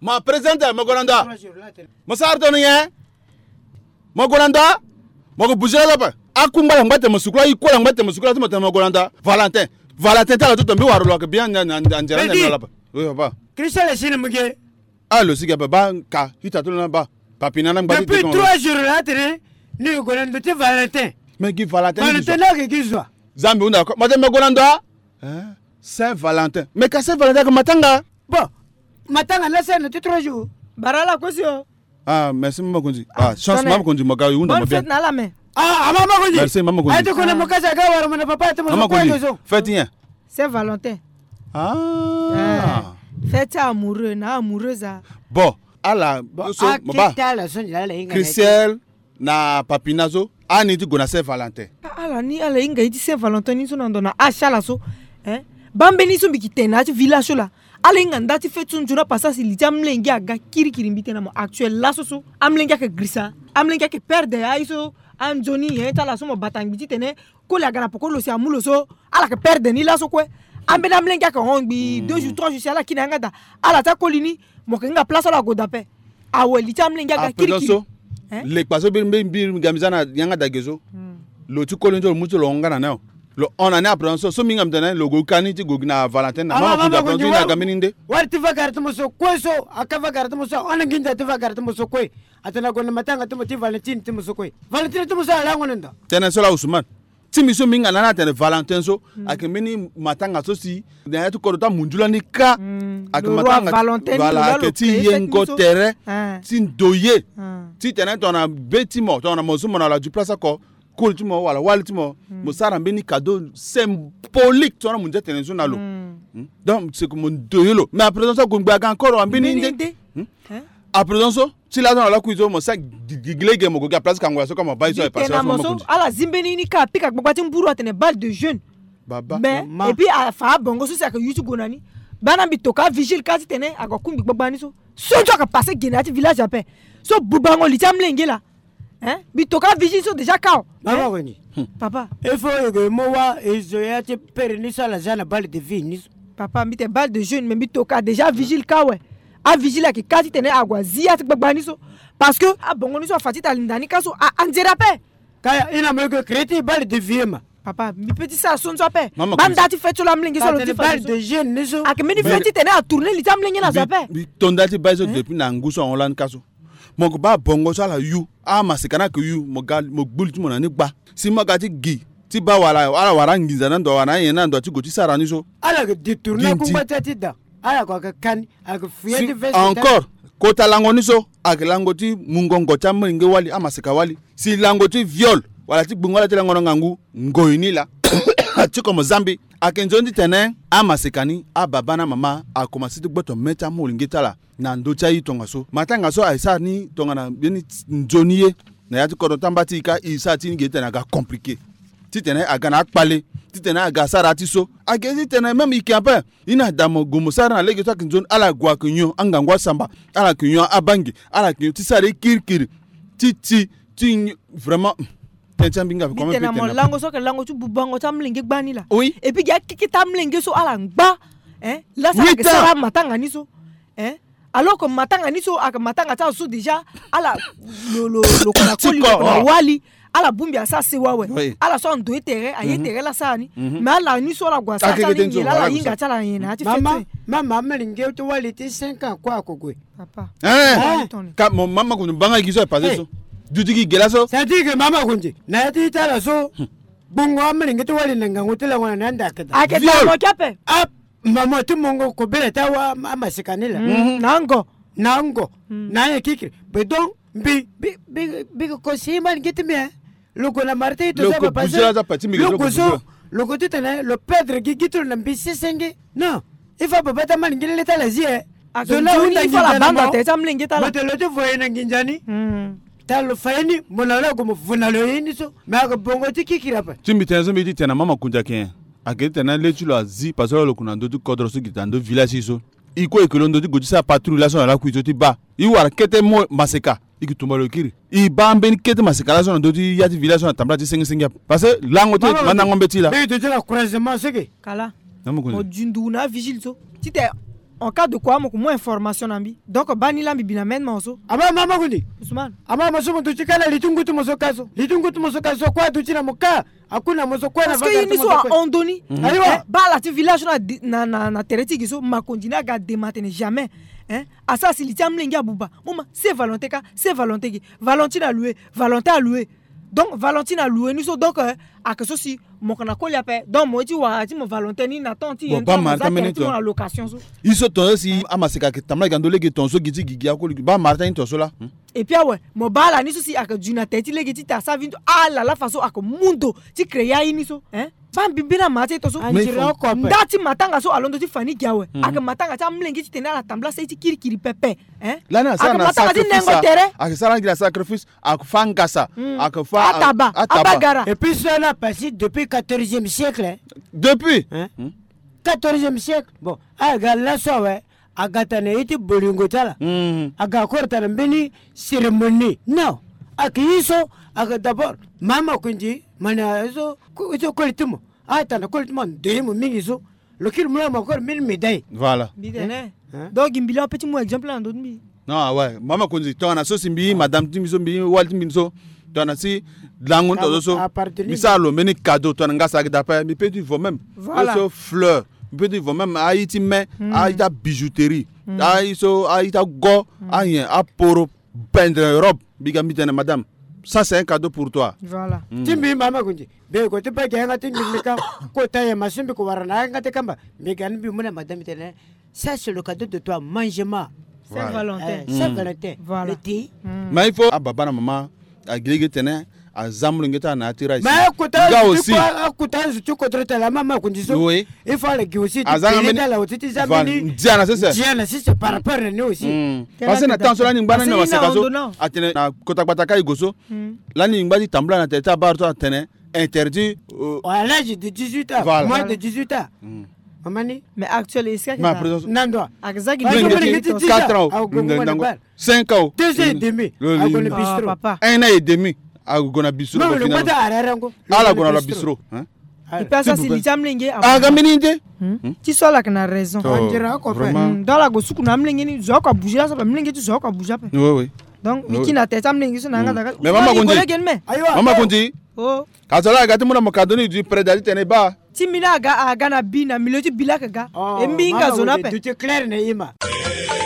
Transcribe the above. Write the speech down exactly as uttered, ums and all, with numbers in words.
Ma présente Mogolanda. Masar Tonien. Mogolanda. Mogo Bougela ba. Akumba ngate musukula ikola ngate musukula tumata Mogolanda. Valentin. Valentin tala tout tombe waro que bien ndjera na là. Oui papa. Christelle est chez muge. Ah le siga ba ka hita to na ba. Papina na ngba. Depuis trois jours là tene ni Mogolanda te Valentin. Mais qui Valentin? Valentin là que kizwa. Zambi unda madame Mogolanda. Hein? Saint-Valentin. Mais que Saint-Valentin que matanga? Bon. Matanga là c'est notre trois jours. Barala kosio. Ah, merci maman Konji. Ah, chance maman Konji moga yunda mo bien. Bonne fête na la main. Ah, maman Konji. Merci maman Konji. Ay to kona mokaza ga wara mon papa te mo ko yezo. Fête bien. Saint-Valentin. Ah. Fête amoureux na amoureuse. Bon, ala so moba. Christelle na Papinazo, ani tu gona Saint-Valentin. Ala ni ala inga iti Saint-Valentin ni so ndona achala so. Hein? Bambeni so bikitena ti village la. Ale nganda ti fait tunjuna passa si li jamlengi aga kiri kiri mbitena mo actuel la so so amlengi ka grisa amlengi ka perde ay so am Johnny hein ta la so mo batang biti tene ko la gara poko lo si amulo so ala ka perde ni la so kwe ambe amlengi ka hongbi deux jours trois jours si ala kina ngada ala ta kolini mo ka nga place la goda pe awe li jamlengi aga kiri kiri le paso bi bi gamizana yanga dagezo lo tu kolonjo mutu lo ngana na le on en a appris ça so minga mtana le go kaniti go na Valentin na mama kuja pronto na gamininde war ti vagarta muso kweso akava garta muso ona ginda ti vagarta muso kwe atana go na matanga ti Valentin ti muso kwe Valentin ti muso ala ngonenda tena sola Usman ti miso minga na na tena Valentin so akemini matanga so si na ya tu ko ta munjula ni ka akamatanga voilà que ti yengo terre ti doye ti tena tona betimo tona mosumo na la du place ko kultimo wala walitimo musara mbeni cadeau symbolique tona munja tenenzo nalo donc c'est comme doyelo mais après ça ko ngba encore ambeni ndé après ça si la dans la kuizo mo sa giglege mo go ga place kangwa so comme ba iso e passer mo ala zimbeni ni ka pika gbagba mburu atene balle de jeune baba mais et puis à fa bongo so c'est que YouTube gonani bana bitoka vigile kasi tene agokumbi gbagba ni so so jo ka passer genati village apé so bubango li tamlenge la. Hein? Bitoka vigile sont déjà cao. Maman Konji. Papa. Il faut que moi et je te pérennise la zone balle de vie. Papa, mi te balle de jeune mais bitoka déjà vigile cao. A vigile qui kasi tene agwa zia te gbagba so parce que a bongo ni so fatita lindani kaso a andjerape. Kaya ina me que créer balle de vie ma. Papa, mi petit ça son so pe. Banda ti fait la mlingi so le balle de jeune ni so. A que meni fait tene a tourner li tam mlingi na so pe. Tondati bazo depuis na nguso online kaso. Mon ba bongo sala yu a masikana ke yu mo gal mo bulti mo na ni gba si mo gati gi ti ba wala ala wara ngiza na ndo wana yena ndo ti go ti sara ni so ala ke détourner ko ngata ti da ala ko ka kan ak fiye di veste encore ko talango ni so ak lango ti mungongo cha mringe wali ama sika wali si lango ti viol wala ti bungola ti lango ngangu ngoyini la ti ko Mozambique akenjondi tene ama sikani a baba na mama a commencé de gboto meta mo lingita la na ndo cha yi tonga so matanga so aisa ni tonga na beni njoniye na ya ti ko tambati ka isa ti ngete na ga compliqué ti tene aga na akpale ti tene aga sara ti so age ti tene même ikiampe ina damo gomo sara na lege to kinjon ala gwa kinyo angangwa samba ala kinyo abangi ala kinyo ti sare kirkir ti ti ti vraiment tenchambinga comment peut être lango so que lango tu bubango tamlenge gbani la oui et puis ya kiki tamlenge so ala ngba hein là ça que sara matanga ni so hein alors que matanga ni so ak matanga ta so déjà ala lo lo lo kona koli ko wali ala bumbi asa se wawe ala so ndo etere ayetere la sani mais ala ni so la gwa sa ta ni la yinga ta la yina ati fete mama mama melinge to wali ti cinq ans kwa kokwe papa eh ka mama ko banga giso e passer so dudigi gelaso ça dit que mama Konji na ti ta la so bongo melinge to wali nanga ngutela ngona nanda kata aketa mo kape ap mama tu mongo ko bele ta wa amasikanela nango nango naye kikri bedon bi bi bi ko siman gitme le ko la marte to ça va passer le ko so le ko tene le perdre gi gitro na bi sesenge non il faut pas ta malingile ta la zie so la unda il faut la banda te ta mlingi ta la mais le te voye na nginjani ta lo fayni monala ko mo funalo yini so ma ko bongo ti kikira pa timbi tenzo mi tena mama kunja ken akete na letu lo azi pasolo lo kunando tu kodro so gitando village so iko ekelondo ti gojisa patrouille la so la kuito ti ba i war kete mo maseka ikitumba lo kiri i bambe ni kete maseka la so ndo ti yati village so tambla ti sengi sengi parce que lango te manango mbeti la be to la croisement sege kala namu mo jundu na vigile so ti te en cas de quoi mo information nambi donc bani lambi binamen maso aba mama kundi Usman aba masomo tuchikala litungutu moso kaso litungutu moso kaso kwa tuchina moka hakuna moso kwa na parce que ni so ondoni aiwa bala ti village na na na tereti giso makondina ga dématene jamais hein asa si litia mlengi abuba mama c'est volonté ka c'est volonté ki Valentine a loué Valentin a loué donc Valentine a loué nous so donc a que ceci mon kana ko liape donc moi ti wa ti mo Valentin ni na tonti en la location so iso ton si amaseka ke tamla gandole ke tonso giti gigi akoli ba Martin to so là et puis ouais mo bala ni so si ak juna teti le giti ta sa vinto ala la façon ak mundo ti créer ini so hein ban bibina mate to so ndati matanga so alondo ti fani giawe ak matanga ta mlengi ti tena la tambla se ti kiri kiri pepe hein la na sa na sacrifice ak sala ngi la sacrifice ak fangasa ak fa ataba abagara et puis cela passé depuis quatorzième siècle depuis hein quatorzième siècle bon aga la so ouais aga tane iti bolingo tala aga korta mbeni cérémonie non ak yiso aga d'abord mama kunji mana so ko kolitimo ata na kolitimo ndemo mingi so lokil mula makor mille médailles voilà bidene donc imbila petit mo exemple en d'autres mi non ouais mama kunji to na so simbi madame timiso mbi walti minso to na si langon to so misalo meni cadeau to na ngasa ga pa mi petit vaut même so fleur peut-être vont même à iti mais à ita bijouterie à iso à ita go à rien à pour peindre robe bigami tene madame ça c'est un cadeau pour toi voilà timbi mama kunji be ko te pa ga timbi meka ko taye masimbi ko warana ngate kamba be gan bi mona madame tene ça c'est le cadeau de toi mange-moi c'est Valentin c'est Valentin voilà mais il faut à baba na maman à grégé tene a zamlu ngeta na atira ici mais kuta ga aussi kuta tu contre la maman kunji so oui il faut le aussi tu la otiti zamini diana c'est ça diana c'est ça par rapport à nous aussi parce que na temps la ningba na waseka so atene na kota kota kai goso la ningba di tambla na teta bar to atene interdit à l'âge de dix-huit ans moins de dix-huit ans mamani mais actuellement est-ce que nando akazaki quatre ans cinq ans deux ans et demi à gona bistro un an et demi à gona bistro non le bada ararango ala gona la bistro hein et puis ça c'est litamlenge ah gamininde tu sois là que na raison on dira ko fait dans la gosuku na mlenge ni zo ka bouger ça mlenge tu zo ka bouger oui oui donc miki na teta mlenge so na ngata mais mama konji mama konji oh kazola gati muna makadoni du prédali tene ba timina ga aga na bina miloti bilaka ga embinga zona pe tu te clair ne ima